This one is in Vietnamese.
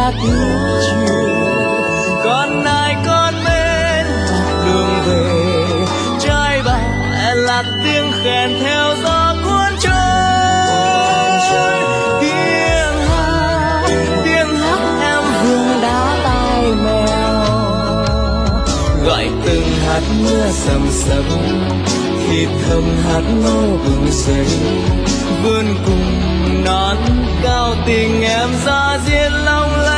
khác nước chiều. Con ai con bên đường về, trai bà lạc tiếng khèn theo gió cuốn trôi. Tiếng hát em vương đá tai mèo, gọi từng hạt mưa sầm sầm thì thầm hát ngô bừng xây. Vươn cùng nón cao tình em ra diết long lanh.